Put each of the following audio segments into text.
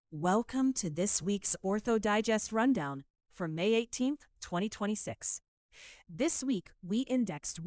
Welcome to this week's Ortho Digest Rundown for May 18th, 2026. This week, we indexed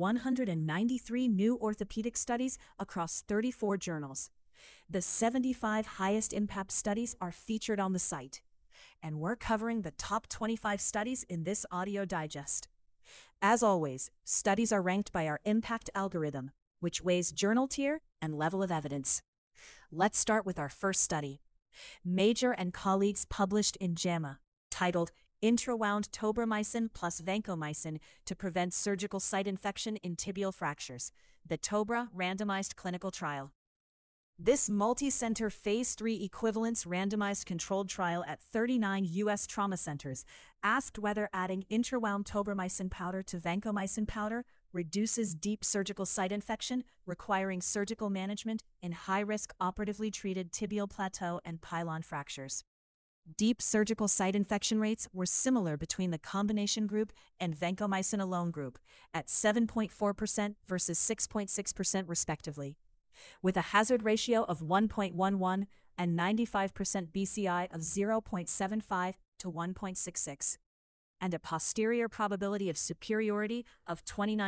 193 new orthopedic studies across 34 journals. The 75 highest impact studies are featured on the site, and we're covering the top 25 studies in this audio digest. As always, studies are ranked by our impact algorithm, which weighs journal tier and level of evidence. Let's start with our first study. Major and colleagues published in JAMA, titled Intrawound Tobramycin plus Vancomycin to Prevent Surgical Site Infection in Tibial Fractures, the TOBRA Randomized Clinical Trial. This multi-center Phase 3 equivalence randomized controlled trial at 39 U.S. trauma centers asked whether adding intrawound tobramycin powder to vancomycin powder reduces deep surgical site infection requiring surgical management in high-risk operatively treated tibial plateau and pilon fractures. Deep surgical site infection rates were similar between the combination group and vancomycin alone group at 7.4% versus 6.6% respectively, with a hazard ratio of 1.11 and 95% BCI of 0.75 to 1.66, and a posterior probability of superiority of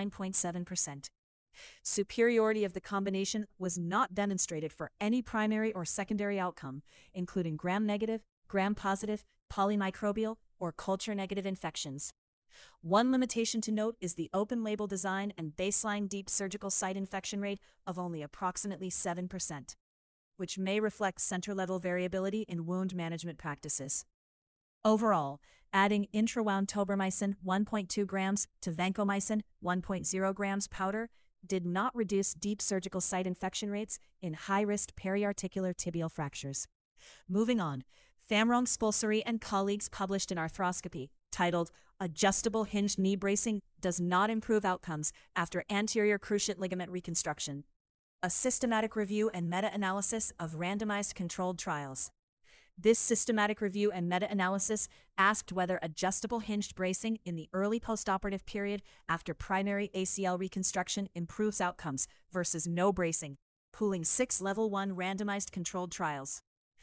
29.7%. Superiority of the combination was not demonstrated for any primary or secondary outcome, including gram-negative, gram-positive, polymicrobial, or culture-negative infections. One limitation to note is the open-label design and baseline deep surgical site infection rate of only approximately 7%, which may reflect center-level variability in wound management practices. Overall, adding intrawound tobramycin 1.2 grams to vancomycin 1.0 grams powder did not reduce deep surgical site infection rates in high-risk periarticular tibial fractures. Moving on, Famrong Spolsari and colleagues published in Arthroscopy, titled Adjustable Hinged Knee Bracing Does Not Improve Outcomes After Anterior Cruciate Ligament Reconstruction, a systematic review and meta-analysis of randomized controlled trials. This systematic review and meta-analysis asked whether adjustable hinged bracing in the early postoperative period after primary ACL reconstruction improves outcomes versus no bracing, pooling 6 Level 1 randomized controlled trials.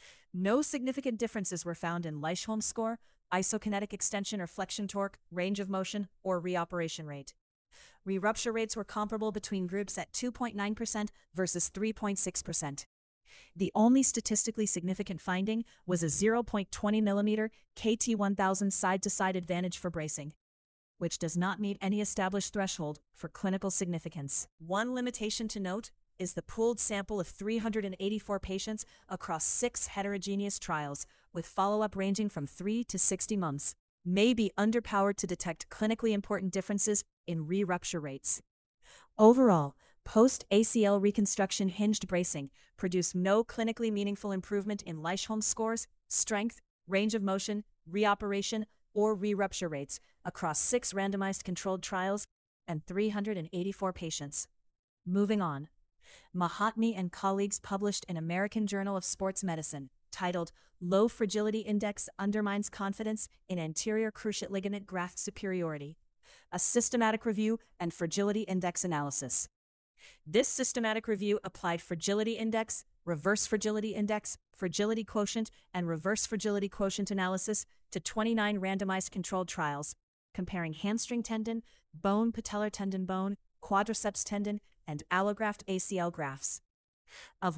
No significant differences were found in Leishholm score, isokinetic extension or flexion torque, range of motion, or reoperation rate. Re-rupture rates were comparable between groups at 2.9% versus 3.6%. The only statistically significant finding was a 0.20 mm KT1000 side-to-side advantage for bracing, which does not meet any established threshold for clinical significance. One limitation to note is the pooled sample of 384 patients across 6 heterogeneous trials, with follow-up ranging from 3 to 60 months, may be underpowered to detect clinically important differences in re-rupture rates. Overall, post-ACL reconstruction hinged bracing produced no clinically meaningful improvement in Leishholm scores, strength, range of motion, reoperation, or re-rupture rates across 6 randomized controlled trials and 384 patients. Moving on, Mahatme and colleagues published in American Journal of Sports Medicine, titled Low Fragility Index Undermines Confidence in Anterior Cruciate Ligament Graft Superiority, a systematic review and fragility index analysis. This systematic review applied fragility index, reverse fragility index, fragility quotient, and reverse fragility quotient analysis to 29 randomized controlled trials, comparing hamstring tendon, bone, patellar tendon bone, quadriceps tendon, and allograft ACL grafts. Of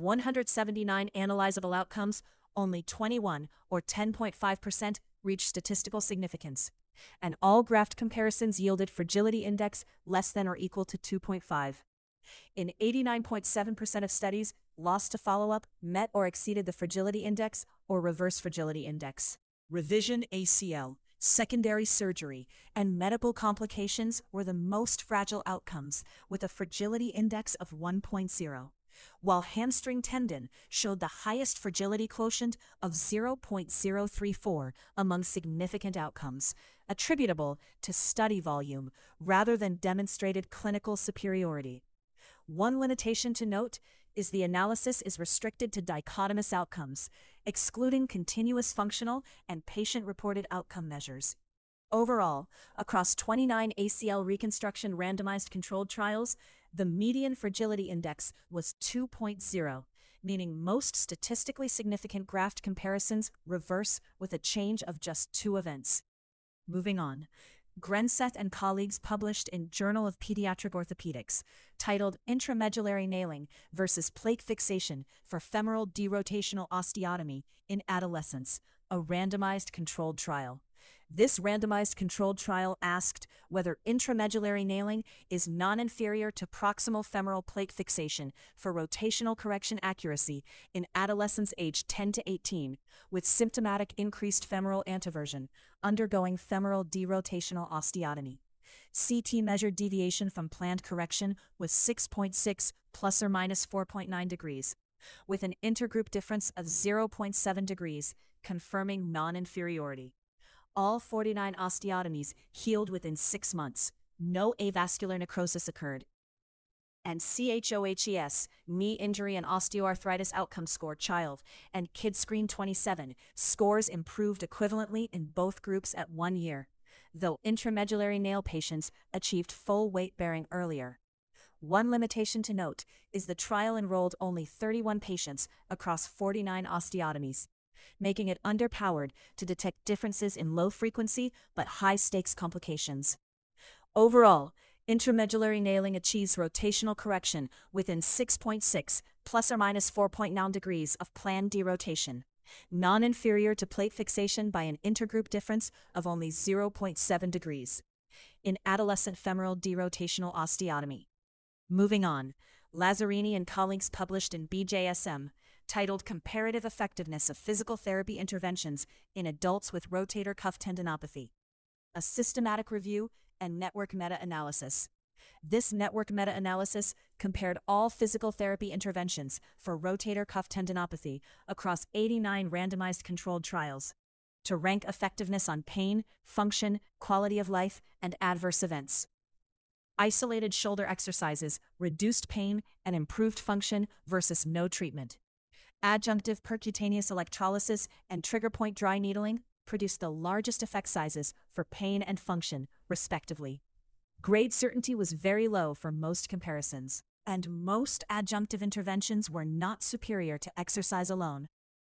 179 analyzable outcomes, only 21, or 10.5%, reached statistical significance, and all graft comparisons yielded fragility index less than or equal to 2.5. In 89.7% of studies, loss to follow-up met or exceeded the fragility index or reverse fragility index. Revision ACL, secondary surgery, and medical complications were the most fragile outcomes, with a fragility index of 1.0, while hamstring tendon showed the highest fragility quotient of 0.034 among significant outcomes, attributable to study volume rather than demonstrated clinical superiority. One limitation to note is the analysis is restricted to dichotomous outcomes, excluding continuous functional and patient-reported outcome measures. Overall, across 29 ACL reconstruction randomized controlled trials, the median fragility index was 2.0, meaning most statistically significant graft comparisons reverse with a change of just 2 events. Moving on. Grenseth and colleagues published in Journal of Pediatric Orthopedics, titled Intramedullary Nailing versus Plate Fixation for Femoral Derotational Osteotomy in Adolescents, a randomized controlled trial. This randomized controlled trial asked whether intramedullary nailing is non-inferior to proximal femoral plate fixation for rotational correction accuracy in adolescents aged 10 to 18 with symptomatic increased femoral anteversion undergoing femoral derotational osteotomy. CT measured deviation from planned correction was 6.6 plus or minus 4.9 degrees, with an intergroup difference of 0.7 degrees, confirming non-inferiority. All 49 osteotomies healed within 6 months. No avascular necrosis occurred. And CHOHES, Knee Injury and Osteoarthritis Outcome Score Child, and KidScreen 27 scores improved equivalently in both groups at 1 year, though intramedullary nail patients achieved full weight bearing earlier. One limitation to note is the trial enrolled only 31 patients across 49 osteotomies, making it underpowered to detect differences in low-frequency but high-stakes complications. Overall, intramedullary nailing achieves rotational correction within 6.6 plus or minus 4.9 degrees of planned derotation, non-inferior to plate fixation by an intergroup difference of only 0.7 degrees in adolescent femoral derotational osteotomy. Moving on, Lazzarini and colleagues published in BJSM, titled Comparative Effectiveness of Physical Therapy Interventions in Adults with Rotator Cuff Tendinopathy, a systematic review and network meta-analysis. This network meta-analysis compared all physical therapy interventions for rotator cuff tendinopathy across 89 randomized controlled trials to rank effectiveness on pain, function, quality of life, and adverse events. Isolated shoulder exercises reduced pain and improved function versus no treatment. Adjunctive percutaneous electrolysis and trigger point dry needling produced the largest effect sizes for pain and function, respectively. Grade certainty was very low for most comparisons, and most adjunctive interventions were not superior to exercise alone.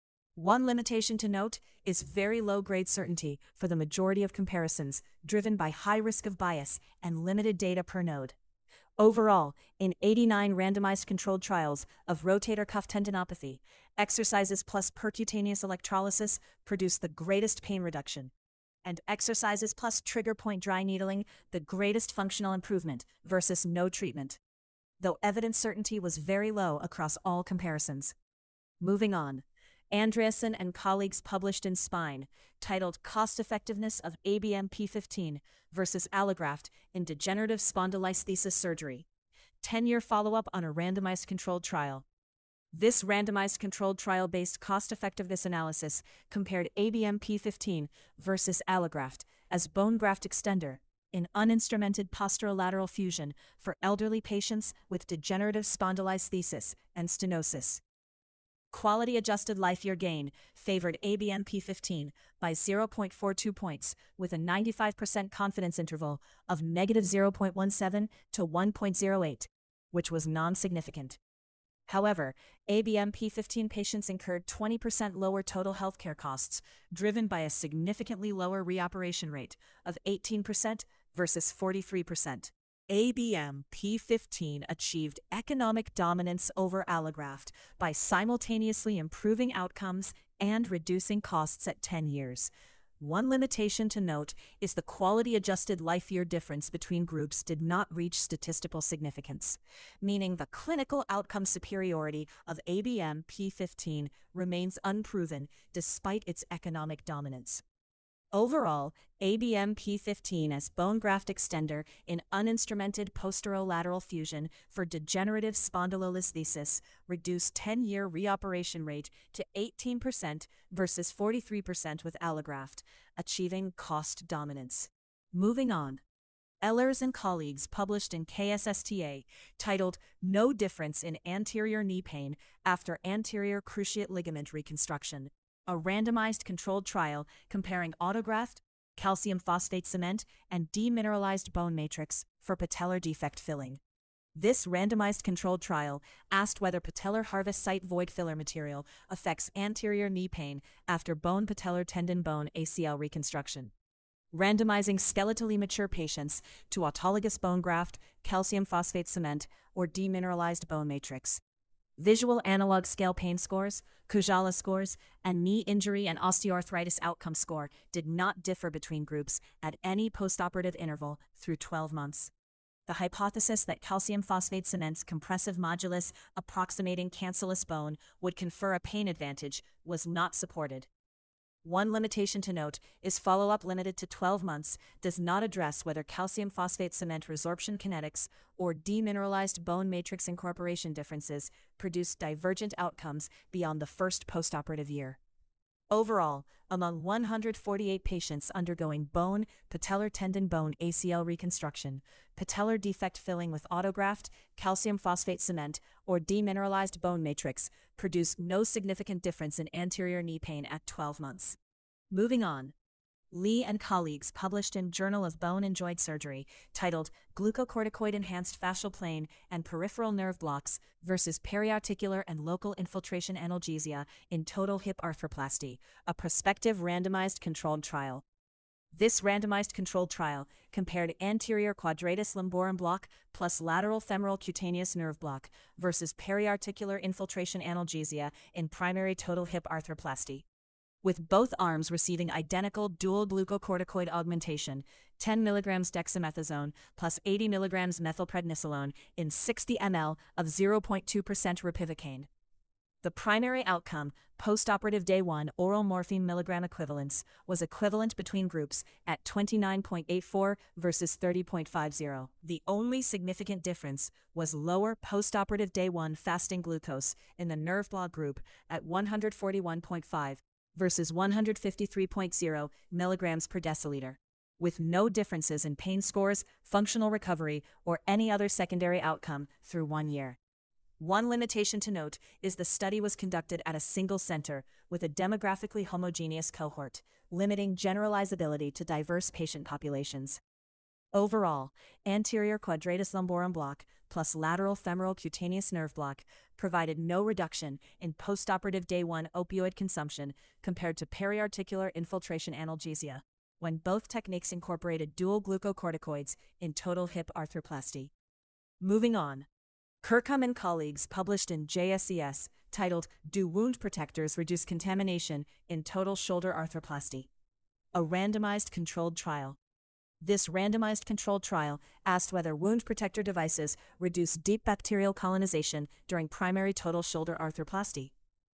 One limitation to note is very low grade certainty for the majority of comparisons, driven by high risk of bias and limited data per node. Overall, in 89 randomized controlled trials of rotator cuff tendinopathy, exercises plus percutaneous electrolysis produced the greatest pain reduction, and exercises plus trigger point dry needling the greatest functional improvement versus no treatment, though evidence certainty was very low across all comparisons. Moving on, Andreasen and colleagues published in Spine, titled Cost Effectiveness of ABM P15 versus Allograft in Degenerative Spondylolisthesis Surgery, 10-year follow-up on a randomized controlled trial. This randomized controlled trial-based cost-effectiveness analysis compared ABM P15 versus allograft as bone graft extender in uninstrumented posterolateral fusion for elderly patients with degenerative spondylolisthesis and stenosis. Quality-adjusted life-year gain favored ABM P15 by 0.42 points with a 95% confidence interval of negative 0.17 to 1.08, which was non-significant. However, ABM P15 patients incurred 20% lower total healthcare costs, driven by a significantly lower reoperation rate of 18% versus 43%. ABM P15 achieved economic dominance over allograft by simultaneously improving outcomes and reducing costs at 10 years. One limitation to note is the quality-adjusted life-year difference between groups did not reach statistical significance, meaning the clinical outcome superiority of ABM P15 remains unproven despite its economic dominance. Overall, ABM P15 as bone graft extender in uninstrumented posterolateral fusion for degenerative spondylolisthesis reduced 10-year reoperation rate to 18% versus 43% with allograft, achieving cost dominance. Moving on. Ehlers and colleagues published in KSSTA, titled No Difference in Anterior Knee Pain After Anterior Cruciate Ligament Reconstruction, a randomized controlled trial comparing autograft, calcium phosphate cement, and demineralized bone matrix for patellar defect filling. This randomized controlled trial asked whether patellar harvest site void filler material affects anterior knee pain after bone patellar tendon bone ACL reconstruction. Randomizing skeletally mature patients to autologous bone graft, calcium phosphate cement, or demineralized bone matrix. Visual analog scale pain scores, Kujala scores, and knee injury and osteoarthritis outcome score did not differ between groups at any postoperative interval through 12 months. The hypothesis that calcium phosphate cement's compressive modulus approximating cancellous bone would confer a pain advantage was not supported. One limitation to note is follow-up limited to 12 months does not address whether calcium phosphate cement resorption kinetics or demineralized bone matrix incorporation differences produce divergent outcomes beyond the first postoperative year. Overall, among 148 patients undergoing bone, patellar tendon bone ACL reconstruction, patellar defect filling with autograft, calcium phosphate cement, or demineralized bone matrix produced no significant difference in anterior knee pain at 12 months. Moving on. Lee and colleagues published in Journal of Bone and Joint Surgery, titled Glucocorticoid-Enhanced Fascial Plane and Peripheral Nerve Blocks versus Periarticular and Local Infiltration Analgesia in Total Hip Arthroplasty, a prospective randomized controlled trial. This randomized controlled trial compared anterior quadratus lumborum block plus lateral femoral cutaneous nerve block versus periarticular infiltration analgesia in primary total hip arthroplasty, with both arms receiving identical dual glucocorticoid augmentation, 10 mg dexamethasone plus 80 mg methylprednisolone in 60 ml of 0.2% ropivacaine. The primary outcome, postoperative day 1 oral morphine milligram equivalence, was equivalent between groups at 29.84 versus 30.50. The only significant difference was lower postoperative day 1 fasting glucose in the nerve block group at 141.5 versus 153.0 milligrams per deciliter, with no differences in pain scores, functional recovery, or any other secondary outcome through 1 year. One limitation to note is the study was conducted at a single center with a demographically homogeneous cohort, limiting generalizability to diverse patient populations. Overall, anterior quadratus lumborum block plus lateral femoral cutaneous nerve block provided no reduction in postoperative day 1 opioid consumption compared to periarticular infiltration analgesia, when both techniques incorporated dual glucocorticoids in total hip arthroplasty. Moving on. Kirkham and colleagues published in JSES, titled Do Wound Protectors Reduce Contamination in Total Shoulder Arthroplasty? A randomized controlled trial. This randomized controlled trial asked whether wound protector devices reduce deep bacterial colonization during primary total shoulder arthroplasty.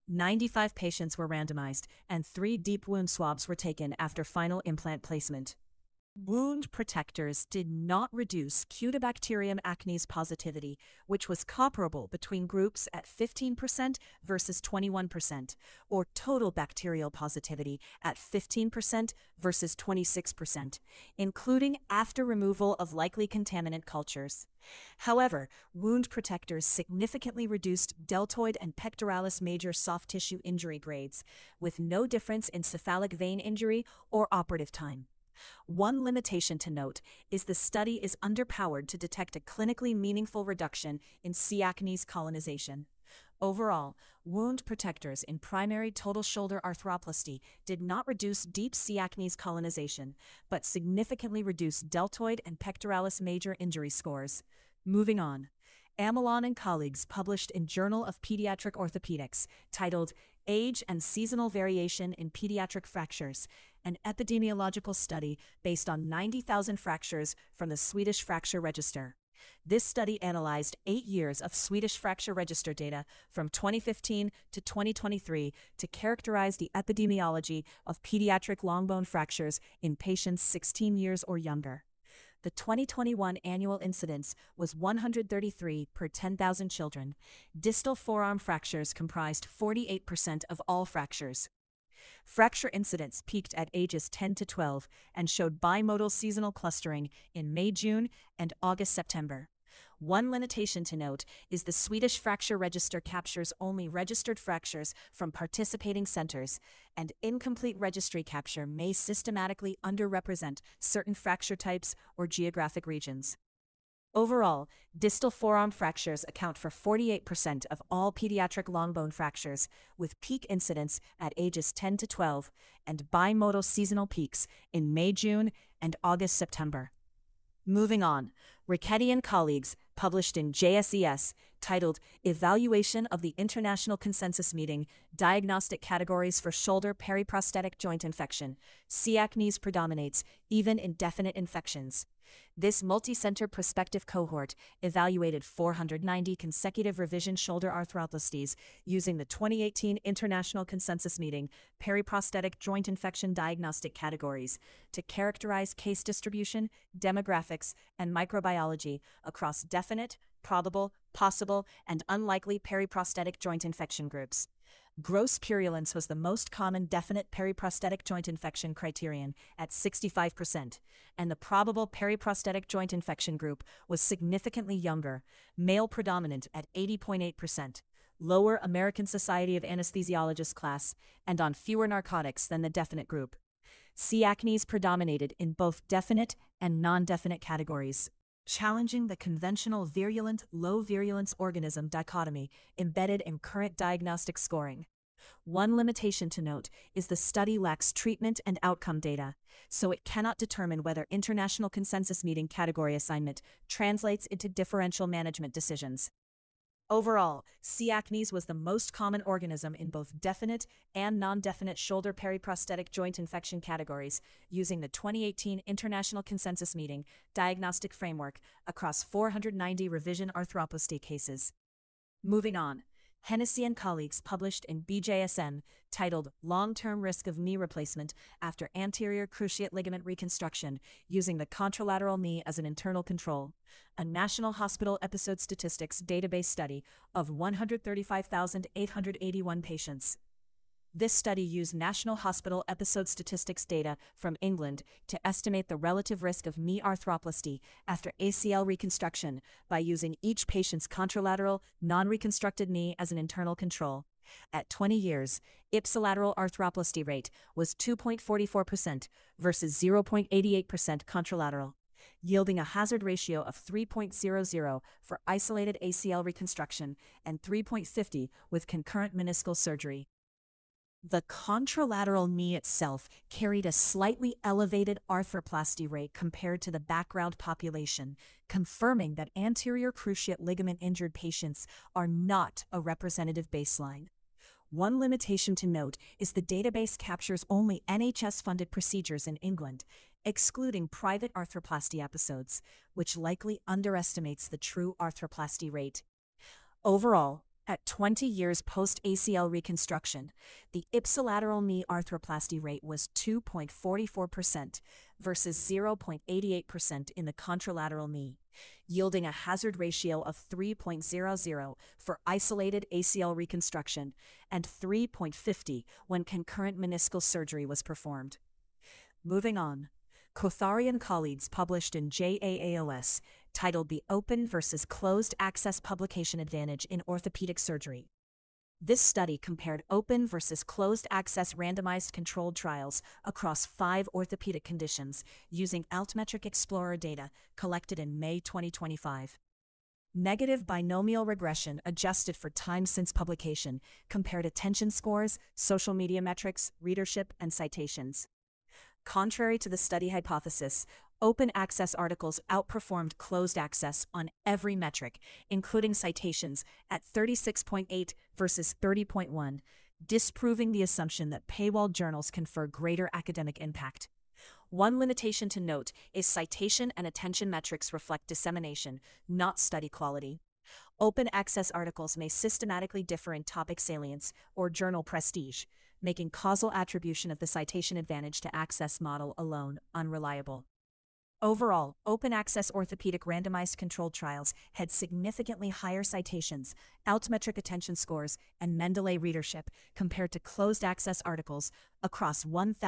95 patients were randomized, and 3 deep wound swabs were taken after final implant placement. Wound protectors did not reduce Cutibacterium acnes positivity, which was comparable between groups at 15% versus 21%, or total bacterial positivity at 15% versus 26%, including after removal of likely contaminant cultures. However, wound protectors significantly reduced deltoid and pectoralis major soft tissue injury grades, with no difference in cephalic vein injury or operative time. One limitation to note is the study is underpowered to detect a clinically meaningful reduction in C. acnes colonization. Overall, wound protectors in primary total shoulder arthroplasty did not reduce deep C. acnes colonization, but significantly reduced deltoid and pectoralis major injury scores. Moving on. Amelon and colleagues published in Journal of Pediatric Orthopedics, titled Age and Seasonal Variation in Pediatric Fractures, an epidemiological study based on 90,000 fractures from the Swedish Fracture Register. This study analyzed 8 years of Swedish Fracture Register data from 2015 to 2023 to characterize the epidemiology of pediatric long bone fractures in patients 16 years or younger. The 2021 annual incidence was 133 per 10,000 children. Distal forearm fractures comprised 48% of all fractures. Fracture incidence peaked at ages 10 to 12 and showed bimodal seasonal clustering in May-June and August-September. One limitation to note is the Swedish Fracture Register captures only registered fractures from participating centers, and incomplete registry capture may systematically underrepresent certain fracture types or geographic regions. Overall, distal forearm fractures account for 48% of all pediatric long bone fractures, with peak incidence at ages 10 to 12 and bimodal seasonal peaks in May-June and August-September. Moving on, Richetti and colleagues published in JSES titled Evaluation of the International Consensus Meeting Diagnostic Categories for Shoulder Periprosthetic Joint Infection. CACNES predominates even in definite infections. This multi-center prospective cohort evaluated 490 consecutive revision shoulder arthroplasties using the 2018 International Consensus Meeting periprosthetic joint infection diagnostic categories to characterize case distribution, demographics, and microbiology across definite, probable, possible, and unlikely periprosthetic joint infection groups. Gross purulence was the most common definite periprosthetic joint infection criterion at 65%, and the probable periprosthetic joint infection group was significantly younger, male predominant at 80.8%, lower American Society of Anesthesiologists class, and on fewer narcotics than the definite group. CACNES predominated in both definite and non-definite categories, challenging the conventional virulent-low virulence organism dichotomy embedded in current diagnostic scoring. One limitation to note is the study lacks treatment and outcome data, so it cannot determine whether international consensus meeting category assignment translates into differential management decisions. Overall, CACNES was the most common organism in both definite and non-definite shoulder periprosthetic joint infection categories using the 2018 International Consensus Meeting diagnostic framework across 490 revision arthroplasty cases. Moving on, Hennessy and colleagues published in BJSN titled Long-Term Risk of Knee Replacement After Anterior Cruciate Ligament Reconstruction Using the Contralateral Knee as an Internal Control, a National Hospital Episode Statistics database study of 135,881 patients. This study used National Hospital Episode Statistics data from England to estimate the relative risk of knee arthroplasty after ACL reconstruction by using each patient's contralateral, non-reconstructed knee as an internal control. At 20 years, ipsilateral arthroplasty rate was 2.44% versus 0.88% contralateral, yielding a hazard ratio of 3.00 for isolated ACL reconstruction and 3.50 with concurrent meniscal surgery. The contralateral knee itself carried a slightly elevated arthroplasty rate compared to the background population, confirming that anterior cruciate ligament injured patients are not a representative baseline. One limitation to note is the database captures only NHS-funded procedures in England, excluding private arthroplasty episodes, which likely underestimates the true arthroplasty rate. Overall, at 20 years post-ACL reconstruction, the ipsilateral knee arthroplasty rate was 2.44% versus 0.88% in the contralateral knee, yielding a hazard ratio of 3.00 for isolated ACL reconstruction and 3.50 when concurrent meniscal surgery was performed. Moving on, Kothari and colleagues published in JAAOS titled The Open versus Closed Access Publication Advantage in Orthopedic Surgery. This study compared open versus closed access randomized controlled trials across 5 orthopedic conditions using Altmetric Explorer data collected in May 2025. Negative binomial regression adjusted for time since publication compared attention scores, social media metrics, readership, and citations. Contrary to the study hypothesis, open access articles outperformed closed access on every metric, including citations, at 36.8 versus 30.1, disproving the assumption that paywall journals confer greater academic impact. One limitation to note is citation and attention metrics reflect dissemination, not study quality. Open access articles may systematically differ in topic salience or journal prestige, making causal attribution of the citation advantage to access model alone unreliable. Overall, open access orthopedic randomized controlled trials had significantly higher citations, altmetric attention scores, and Mendeley readership compared to closed access articles across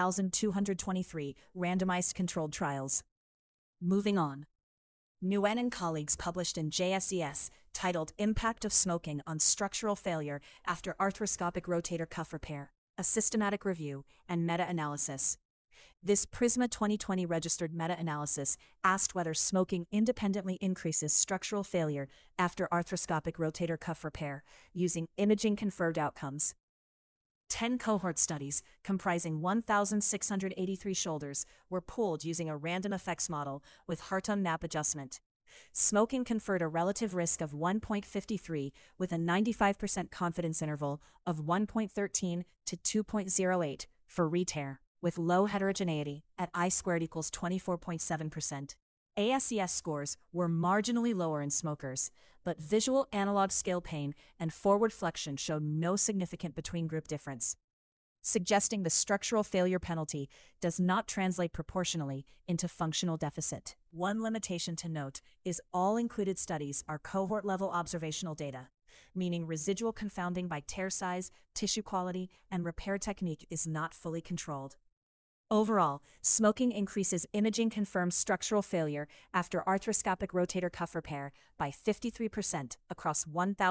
1,223 randomized controlled trials. Moving on. Nguyen and colleagues published in JSES titled Impact of Smoking on Structural Failure After Arthroscopic Rotator Cuff Repair, a Systematic Review and Meta-Analysis. This PRISMA 2020 registered meta-analysis asked whether smoking independently increases structural failure after arthroscopic rotator cuff repair using imaging-confirmed outcomes. 10 cohort studies, comprising 1,683 shoulders, were pooled using a random effects model with Hartung-Knapp adjustment. Smoking conferred a relative risk of 1.53 with a 95% confidence interval of 1.13 to 2.08 for re-tear, with low heterogeneity at I² equals 24.7%. ASES scores were marginally lower in smokers, but visual analog scale pain and forward flexion showed no significant between-group difference, suggesting the structural failure penalty does not translate proportionally into functional deficit. One limitation to note is all included studies are cohort-level observational data, meaning residual confounding by tear size, tissue quality, and repair technique is not fully controlled. Overall, smoking increases imaging-confirmed structural failure after arthroscopic rotator cuff repair by 53% across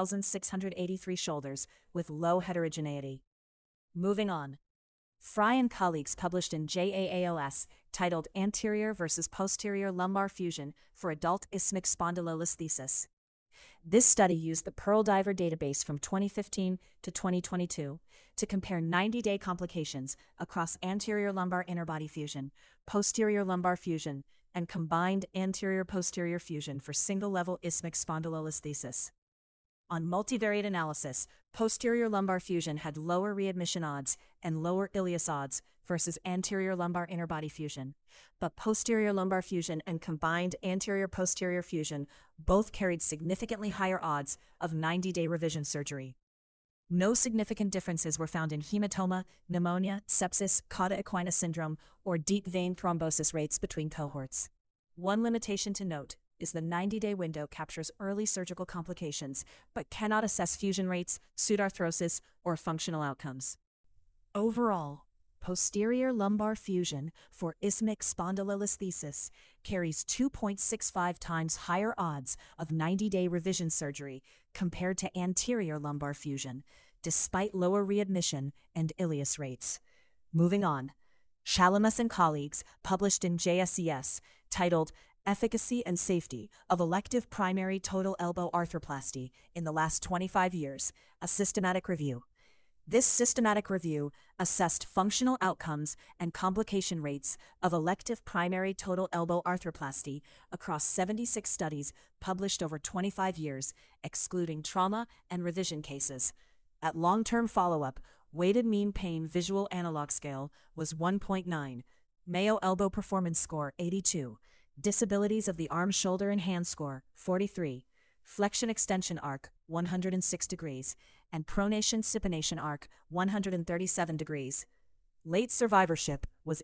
1,683 shoulders with low heterogeneity. Moving on. Fry and colleagues published in JAAOS titled Anterior versus Posterior Lumbar Fusion for Adult Isthmic Spondylolisthesis. This study used the Pearl Diver database from 2015 to 2022 to compare 90-day complications across anterior lumbar interbody fusion, posterior lumbar fusion, and combined anterior-posterior fusion for single-level isthmic spondylolisthesis. On multivariate analysis, posterior lumbar fusion had lower readmission odds and lower ileus odds versus anterior lumbar interbody fusion, but posterior lumbar fusion and combined anterior-posterior fusion both carried significantly higher odds of 90-day revision surgery. No significant differences were found in hematoma, pneumonia, sepsis, cauda equina syndrome, or deep vein thrombosis rates between cohorts. One limitation to note is the 90-day window captures early surgical complications, but cannot assess fusion rates, pseudarthrosis, or functional outcomes. Overall, posterior lumbar fusion for isthmic spondylolisthesis carries 2.65 times higher odds of 90-day revision surgery compared to anterior lumbar fusion, despite lower readmission and ileus rates. Moving on, Chalamas and colleagues published in JSES titled Efficacy and Safety of Elective Primary Total Elbow Arthroplasty in the Last 25 Years, a Systematic Review. This systematic review assessed functional outcomes and complication rates of elective primary total elbow arthroplasty across 76 studies published over 25 years, excluding trauma and revision cases. At long-term follow-up, weighted mean pain visual analog scale was 1.9, Mayo Elbow Performance Score 82, Disabilities of the Arm, Shoulder, and Hand Score 43, Flexion Extension Arc 106 degrees, and Pronation Supination Arc 137 degrees. Late survivorship was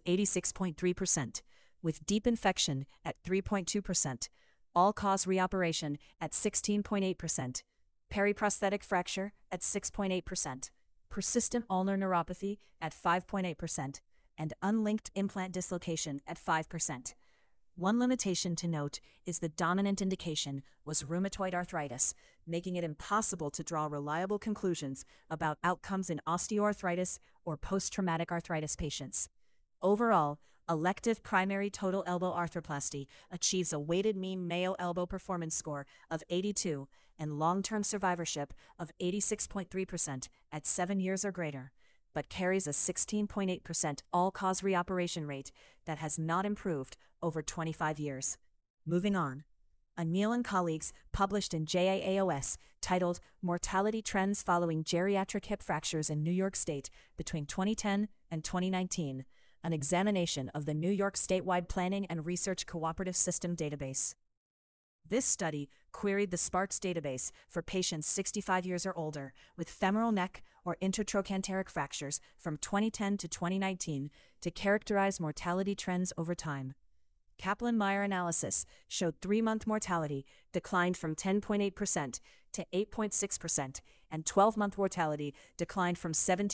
86.3%, with deep infection at 3.2%, all-cause reoperation at 16.8%, periprosthetic fracture at 6.8%, persistent ulnar neuropathy at 5.8%, and unlinked implant dislocation at 5%. One limitation to note is the dominant indication was rheumatoid arthritis, making it impossible to draw reliable conclusions about outcomes in osteoarthritis or post-traumatic arthritis patients. Overall, elective primary total elbow arthroplasty achieves a weighted mean Mayo Elbow Performance Score of 82 and long-term survivorship of 86.3% at 7 years or greater, but carries a 16.8% all-cause reoperation rate that has not improved over 25 years. Moving on. Anil and colleagues published in JAAOS titled Mortality Trends Following Geriatric Hip Fractures in New York State Between 2010 and 2019, an examination of the New York Statewide Planning and Research Cooperative System database. This study queried the SPARCS database for patients 65 years or older with femoral neck or intertrochanteric fractures from 2010 to 2019 to characterize mortality trends over time. Kaplan-Meier analysis showed 3-month mortality declined from 10.8% to 8.6%, and 12-month mortality declined from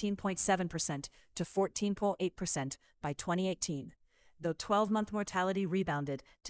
17.7% to 14.8% by 2018, though 12-month mortality rebounded to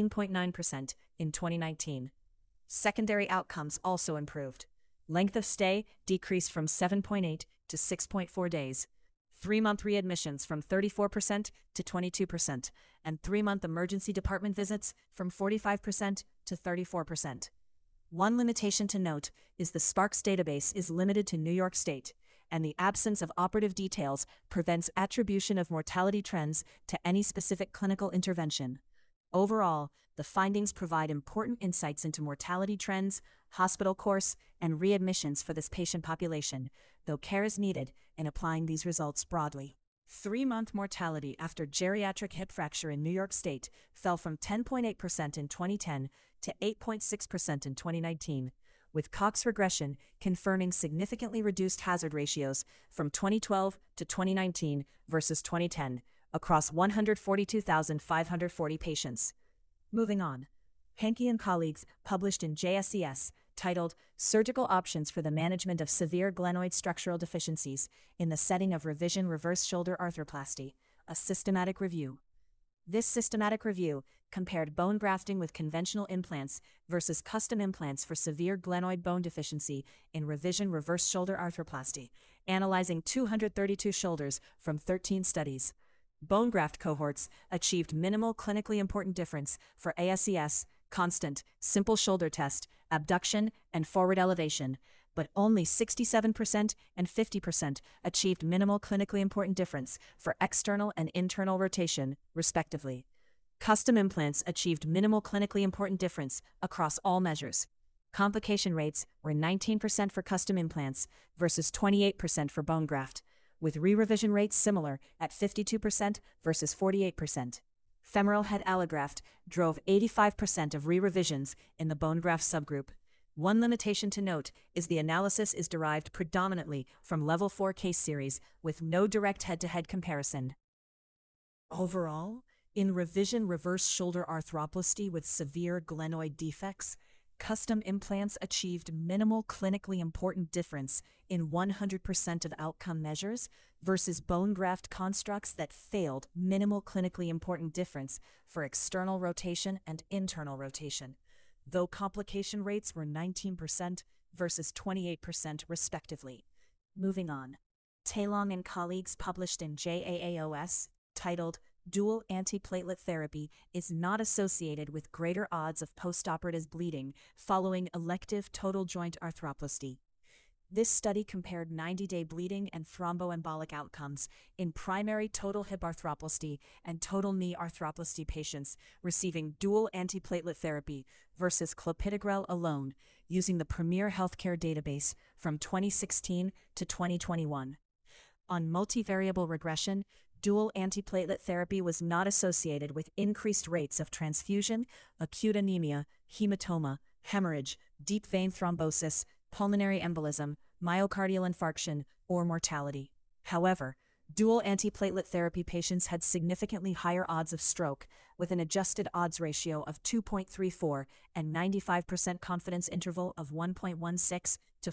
16.9% in 2019. Secondary outcomes also improved. Length of stay decreased from 7.8 to 6.4 days. 3-month readmissions from 34% to 22%, and 3-month emergency department visits from 45% to 34%. One limitation to note is the SPARCS database is limited to New York State, and the absence of operative details prevents attribution of mortality trends to any specific clinical intervention. Overall, the findings provide important insights into mortality trends, hospital course, and readmissions for this patient population, though care is needed in applying these results broadly. 3-month mortality after geriatric hip fracture in New York State fell from 10.8% in 2010 to 8.6% in 2019, with Cox regression confirming significantly reduced hazard ratios from 2012 to 2019 versus 2010 across 142,540 patients. Moving on, Hankey and colleagues published in JSES titled Surgical Options for the Management of Severe Glenoid Structural Deficiencies in the Setting of Revision Reverse Shoulder Arthroplasty, a systematic review. This systematic review compared bone grafting with conventional implants versus custom implants for severe glenoid bone deficiency in revision reverse shoulder arthroplasty, analyzing 232 shoulders from 13 studies. Bone graft cohorts achieved minimal clinically important difference for ASES, constant, simple shoulder test, abduction, and forward elevation, but only 67% and 50% achieved minimal clinically important difference for external and internal rotation, respectively. Custom implants achieved minimal clinically important difference across all measures. Complication rates were 19% for custom implants versus 28% for bone graft, with re-revision rates similar at 52% versus 48%. Femoral head allograft drove 85% of re-revisions in the bone graft subgroup. One limitation to note is the analysis is derived predominantly from Level 4 case series with no direct head-to-head comparison. Overall, in revision reverse shoulder arthroplasty with severe glenoid defects, custom implants achieved minimal clinically important difference in 100% of outcome measures versus bone graft constructs that failed minimal clinically important difference for external rotation and internal rotation, though complication rates were 19% versus 28% respectively. Moving on, Taylong and colleagues published in JAAOS titled Dual Antiplatelet Therapy is not associated with greater odds of postoperative bleeding following elective total joint arthroplasty. This study compared 90-day bleeding and thromboembolic outcomes in primary total hip arthroplasty and total knee arthroplasty patients receiving dual antiplatelet therapy versus clopidogrel alone using the Premier Healthcare database from 2016 to 2021. On multivariable regression, dual antiplatelet therapy was not associated with increased rates of transfusion, acute anemia, hematoma, hemorrhage, deep vein thrombosis, pulmonary embolism, myocardial infarction, or mortality. However, dual antiplatelet therapy patients had significantly higher odds of stroke, with an adjusted odds ratio of 2.34 and 95% confidence interval of 1.16 to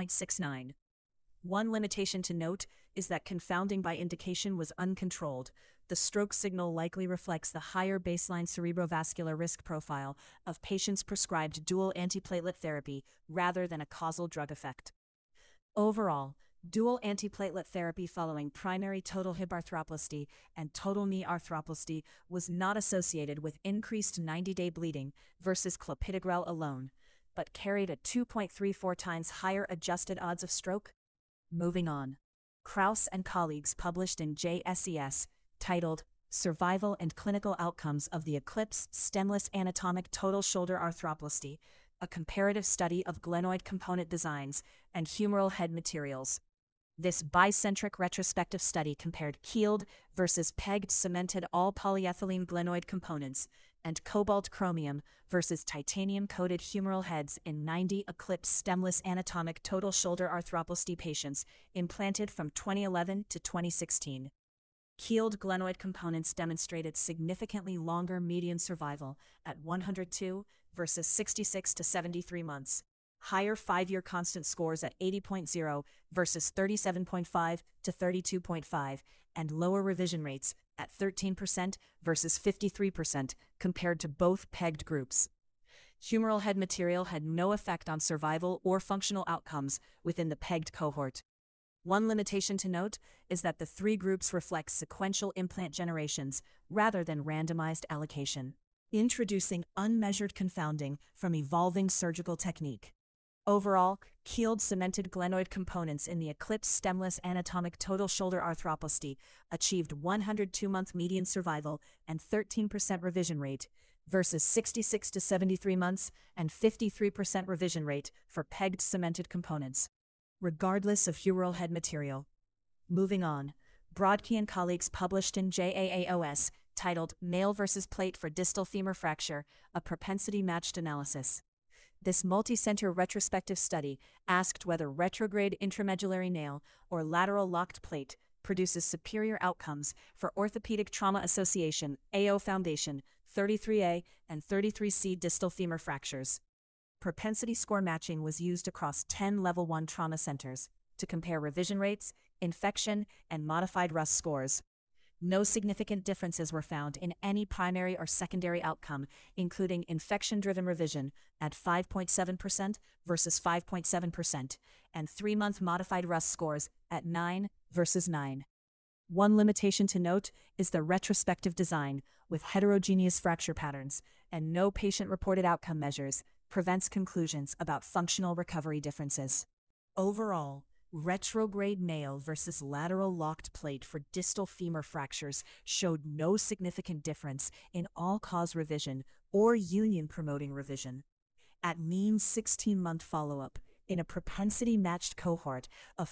4.69. One limitation to note is that confounding by indication was uncontrolled. The stroke signal likely reflects the higher baseline cerebrovascular risk profile of patients prescribed dual antiplatelet therapy rather than a causal drug effect. Overall, dual antiplatelet therapy following primary total hip arthroplasty and total knee arthroplasty was not associated with increased 90-day bleeding versus clopidogrel alone, but carried a 2.34 times higher adjusted odds of stroke. Moving on, Kraus and colleagues published in JSES titled Survival and Clinical Outcomes of the Eclipse Stemless Anatomic Total Shoulder Arthroplasty, a comparative study of glenoid component designs and humeral head materials. This bicentric retrospective study compared keeled versus pegged cemented all polyethylene glenoid components and cobalt chromium versus titanium-coated humeral heads in 90 Eclipse stemless anatomic total shoulder arthroplasty patients implanted from 2011 to 2016. Keeled glenoid components demonstrated significantly longer median survival at 102 versus 66 to 73 months, higher 5-year constant scores at 80.0 versus 37.5 to 32.5, and lower revision rates at 13% versus 53% compared to both pegged groups. Humeral head material had no effect on survival or functional outcomes within the pegged cohort. One limitation to note is that the three groups reflect sequential implant generations rather than randomized allocation, introducing unmeasured confounding from evolving surgical technique. Overall, keeled cemented glenoid components in the Eclipse stemless anatomic total shoulder arthroplasty achieved 102-month median survival and 13% revision rate versus 66 to 73 months and 53% revision rate for pegged cemented components, regardless of humeral head material. Moving on, Brodkey and colleagues published in JAAOS titled Nail versus Plate for Distal Femur Fracture, a propensity-matched analysis. This multi-center retrospective study asked whether retrograde intramedullary nail or lateral locked plate produces superior outcomes for Orthopedic Trauma Association AO Foundation 33A and 33C distal femur fractures. Propensity score matching was used across 10 Level 1 trauma centers to compare revision rates, infection, and modified RUS scores. No significant differences were found in any primary or secondary outcome, including infection-driven revision at 5.7% versus 5.7%, and 3-month modified RUS scores at 9 versus 9. One limitation to note is the retrospective design, with heterogeneous fracture patterns and no patient-reported outcome measures, prevents conclusions about functional recovery differences. Overall, retrograde nail versus lateral locked plate for distal femur fractures showed no significant difference in all-cause revision or union-promoting revision. At mean 16-month follow-up, in a propensity-matched cohort of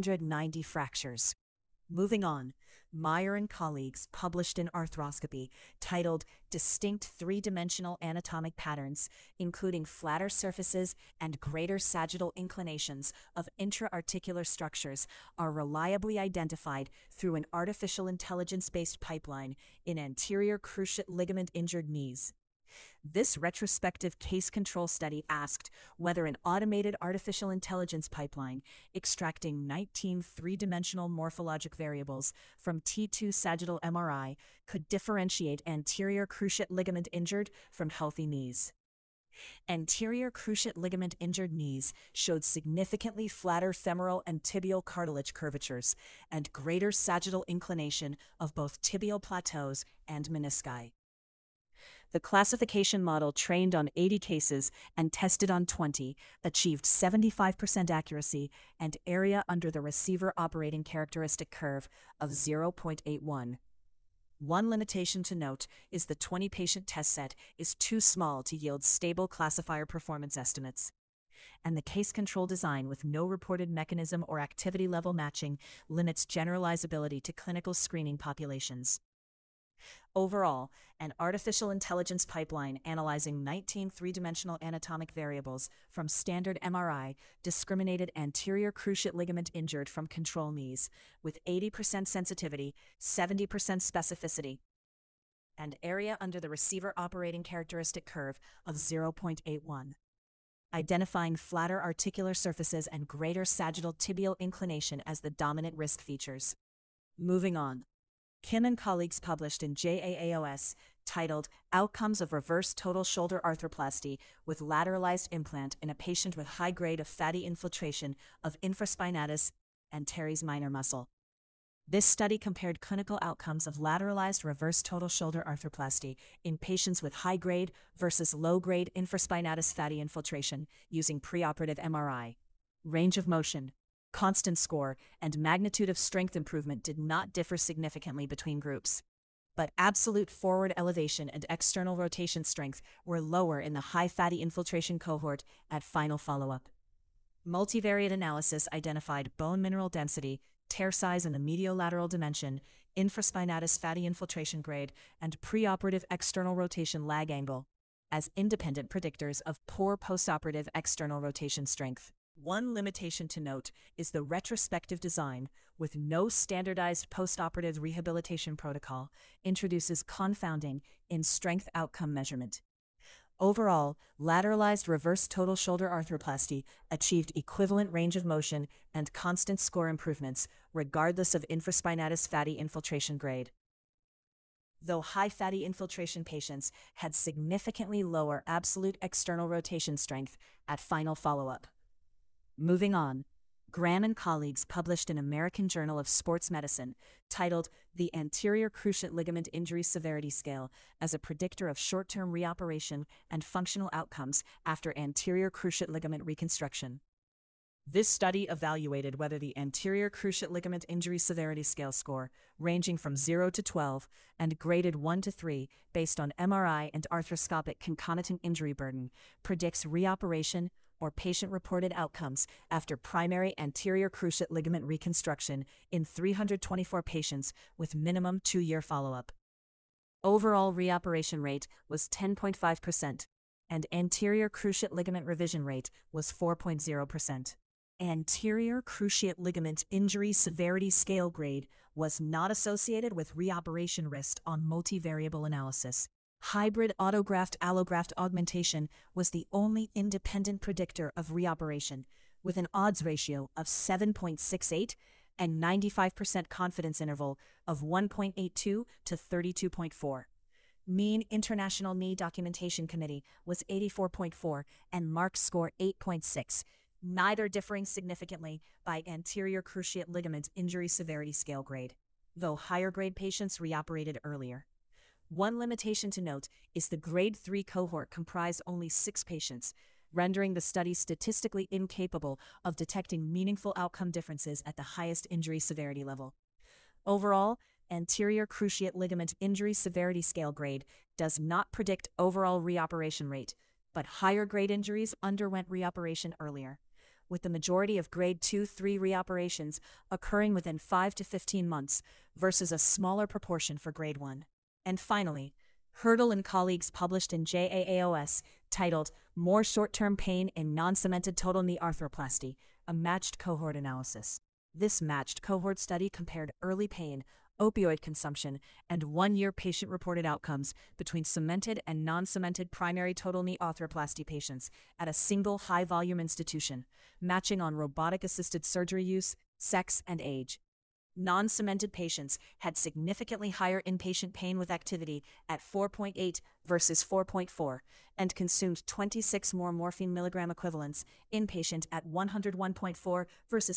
490 fractures. Moving on, Meyer and colleagues published in Arthroscopy titled Distinct Three-Dimensional Anatomic Patterns, including flatter surfaces and greater sagittal inclinations of intra-articular structures, are reliably identified through an artificial intelligence-based pipeline in anterior cruciate ligament-injured knees. This retrospective case control study asked whether an automated artificial intelligence pipeline extracting 19 three-dimensional morphologic variables from T2 sagittal MRI could differentiate anterior cruciate ligament injured from healthy knees. Anterior cruciate ligament injured knees showed significantly flatter femoral and tibial cartilage curvatures and greater sagittal inclination of both tibial plateaus and menisci. The classification model trained on 80 cases and tested on 20 achieved 75% accuracy and area under the receiver operating characteristic curve of 0.81. One limitation to note is the 20-patient test set is too small to yield stable classifier performance estimates, and the case control design with no reported mechanism or activity level matching limits generalizability to clinical screening populations. Overall, an artificial intelligence pipeline analyzing 19 three-dimensional anatomic variables from standard MRI discriminated anterior cruciate ligament injured from control knees with 80% sensitivity, 70% specificity, and area under the receiver operating characteristic curve of 0.81. Identifying flatter articular surfaces and greater sagittal tibial inclination as the dominant risk features. Moving on. Kim and colleagues published in JAAOS titled Outcomes of Reverse Total Shoulder Arthroplasty with Lateralized Implant in a Patient with High Grade of Fatty Infiltration of Infraspinatus and teres minor muscle. This study compared clinical outcomes of lateralized reverse total shoulder arthroplasty in patients with high-grade versus low-grade infraspinatus fatty infiltration using preoperative MRI. Range of motion, constant score, and magnitude of strength improvement did not differ significantly between groups, but absolute forward elevation and external rotation strength were lower in the high fatty infiltration cohort at final follow-up. Multivariate analysis identified bone mineral density, tear size in the mediolateral dimension, infraspinatus fatty infiltration grade, and preoperative external rotation lag angle as independent predictors of poor postoperative external rotation strength. One limitation to note is the retrospective design, with no standardized postoperative rehabilitation protocol, introduces confounding in strength outcome measurement. Overall, lateralized reverse total shoulder arthroplasty achieved equivalent range of motion and constant score improvements, regardless of infraspinatus fatty infiltration grade, though high fatty infiltration patients had significantly lower absolute external rotation strength at final follow-up. Moving on, Graham and colleagues published an American Journal of Sports Medicine titled The Anterior Cruciate Ligament Injury Severity Scale as a Predictor of Short-Term Reoperation and Functional Outcomes After Anterior Cruciate Ligament Reconstruction. This study evaluated whether the Anterior Cruciate Ligament Injury Severity Scale score, ranging from 0 to 12 and graded 1 to 3 based on MRI and arthroscopic concomitant injury burden, predicts reoperation or patient-reported outcomes after primary anterior cruciate ligament reconstruction in 324 patients with minimum 2-year follow-up. Overall reoperation rate was 10.5%, and anterior cruciate ligament revision rate was 4.0%. Anterior cruciate ligament injury severity scale grade was not associated with reoperation risk on multivariable analysis. Hybrid autograft-allograft augmentation was the only independent predictor of reoperation, with an odds ratio of 7.68 and 95% confidence interval of 1.82 to 32.4. Mean International Knee Documentation Committee was 84.4 and MARC score 8.6, neither differing significantly by anterior cruciate ligament injury severity scale grade, though higher grade patients reoperated earlier. One limitation to note is the grade 3 cohort comprised only 6 patients, rendering the study statistically incapable of detecting meaningful outcome differences at the highest injury severity level. Overall, anterior cruciate ligament injury severity scale grade does not predict overall reoperation rate, but higher grade injuries underwent reoperation earlier, with the majority of grade 2-3 reoperations occurring within 5 to 15 months versus a smaller proportion for grade 1. And finally, Hurdle and colleagues published in JAAOS titled More Short-Term Pain in Non-Cemented Total Knee Arthroplasty, a Matched Cohort Analysis. This matched cohort study compared early pain, opioid consumption, and 1-year patient-reported outcomes between cemented and non-cemented primary total knee arthroplasty patients at a single high-volume institution, matching on robotic-assisted surgery use, sex, and age. Non-cemented patients had significantly higher inpatient pain with activity at 4.8 versus 4.4 and consumed 26 more morphine milligram equivalents inpatient at 101.4 versus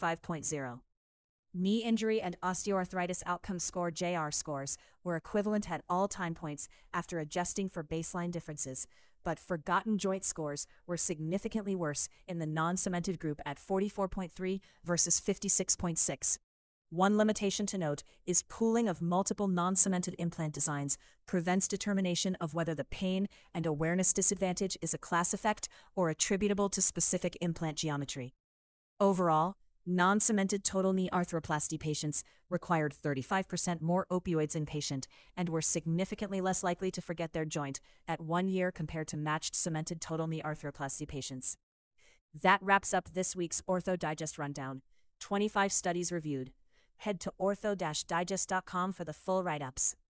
75.0. Knee injury and osteoarthritis outcome score JR scores were equivalent at all time points after adjusting for baseline differences, but forgotten joint scores were significantly worse in the non-cemented group at 44.3 versus 56.6. One limitation to note is pooling of multiple non-cemented implant designs prevents determination of whether the pain and awareness disadvantage is a class effect or attributable to specific implant geometry. Overall, non-cemented total knee arthroplasty patients required 35% more opioids inpatient and were significantly less likely to forget their joint at 1 year compared to matched cemented total knee arthroplasty patients. That wraps up this week's Ortho Digest Rundown. 25 studies reviewed. Head to ortho-digest.com for the full write-ups.